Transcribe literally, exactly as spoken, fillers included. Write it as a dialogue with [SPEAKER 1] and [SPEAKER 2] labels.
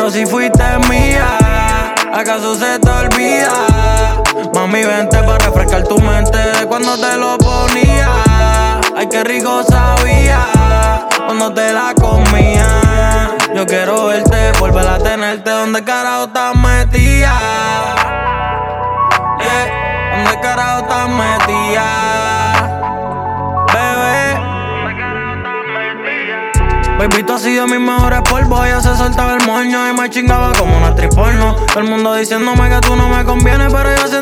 [SPEAKER 1] Pero si fuiste mía, ¿acaso se te olvida? Mami, vente para refrescar tu mente de cuando te lo ponía. Ay, qué rico sabía cuando te la comía. Yo quiero verte, volver a tenerte. ¿Dónde carajo estás metida? Yeah, ¿dónde carajo estás metida? Bebé, baby, tú has sido mis mejores polvos. Ella se soltaba el moño y me chingaba como una triporno. Todo el mundo diciéndome que tú no me convienes, pero yo siento